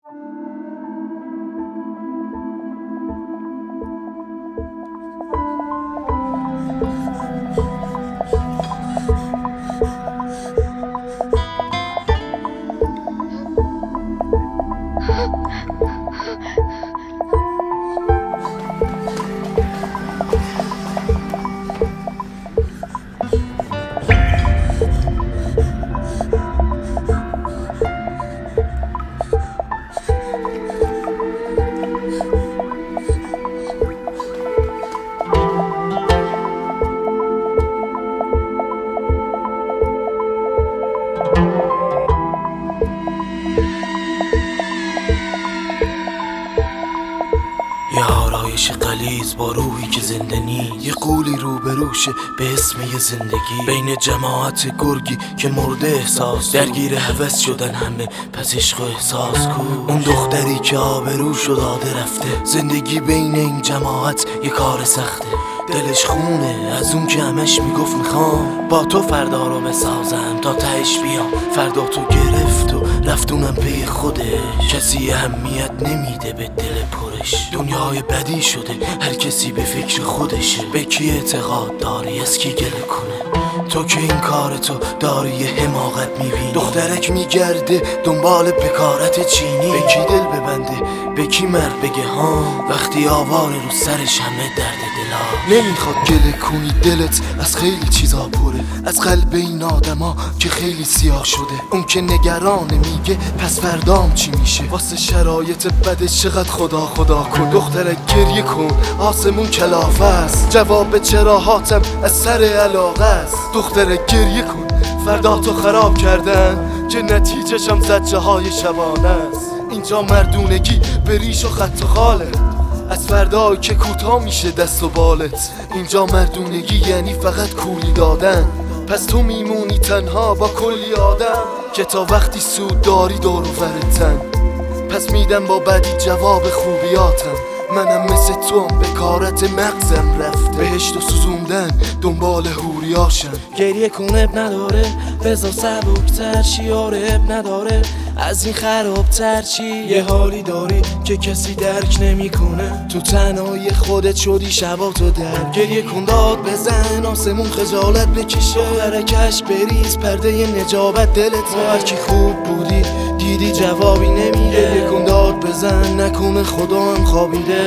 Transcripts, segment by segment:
یه آرایش غلیظ با روحی که زنده نی، یه قولی روبروشه به اسم یه زندگی. بین جماعت گرگی که مرده احساس، درگیر هوس شدن همه پس عشق و احساس کو. اون دختری که آبروشو داده رفته، زندگی بین این جماعت یه کار سخته. دلش خونه از اون که همش میگفت میخوام با تو فردا رو بسازم تا تهش بیام. فردا تو گرفت و رفتونم پی خودش، کسی اهمیت نمیده به دل پرش. دنیای بدی شده هر کسی به فکر خودشه، به کی اعتقاد داری از کی گله کنه؟ تو که این کارتو داری یه حماقت میبینی. دخترک میگرده دنبال بکارت چینی، به کی دل ببنده به کی مرد بگه ها، وقتی آواره رو سرش همه درد دلا. نمیخواد گله کنی دلت از خیلی چیزا پره، از قلب این آدما که خیلی سیاه شده. اون که نگرانه میگه پس فردام چی میشه، واسه شرایط بدش چقدر خدا خدا کن. دخترک گریه کن آسمون کلافه است، جواب چراهاتم از سر علاقه است. دخترک گریه کن فردا تو خراب کردن که نتیجهشم زجه های شبانه است. اینجا مردونگی به ریش و خط و خاله، از فردایی که کوتاه میشه دست و بالت. اینجا مردونگی یعنی فقط کولی دادن، پس تو میمونی تنها با کلی آدم که تا وقتی سود داری دور و برتن. پس میدم با بدی جواب خوبیاتم، منم مثل تو هم به کارت مغزم رفته. بهشت و سوزوندن دنبال هوریاشم. گریه کن اب نداره بذار سبکتر چی، آره اب نداره از این خرابتر چی. یه حالی داری که کسی درک نمیکنه، تو تنهای خودت شدی شباتو در. گریه کن داد بزن آسمون خجالت بکشه، حرکش بریز پرده نجابت دلت. هر کی خوب بودی دیدی جوابی نمیده. گریه کن داد بزن نکنه خدا هم خوابیده.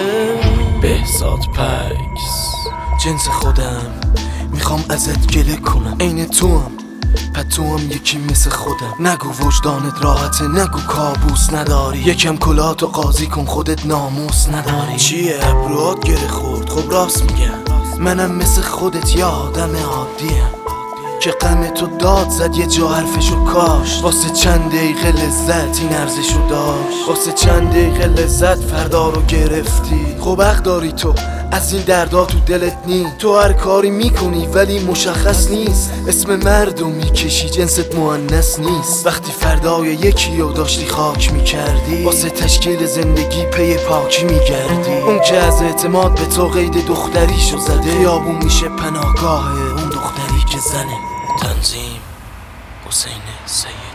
بهزاد پکس جنس خودم میخوام ازت گله کنم، عین تو هم تو هم یکی مثل خودم. نگو وجدانت راحته، نگو کابوس نداری، یکم کلاتو قاضی کن خودت ناموس نداری. چیه ابروات گره خورد؟ خب راست میگم منم مثل خودت یه آدم عادیم که غم تو داد زد یه جا حرفشو کاش. واسه چند دقیقه لذت این ارزشو داشت، واسه چند دقیقه لذت فردا رو گرفتی. خب حق داری تو از این دردا تو دلت نی، تو هر کاری میکنی ولی مشخص نیست. اسم مردو میکشی جنست مؤنث نیست. وقتی فردای یکی رو داشتی خاک میکردی، واسه تشکیل زندگی پی پاکی میگردی. اون که از اعتماد به تو قید دختریشو زده، خیابون میشه پناهگاه اون دختری که زنه. تنظیم حسین سید.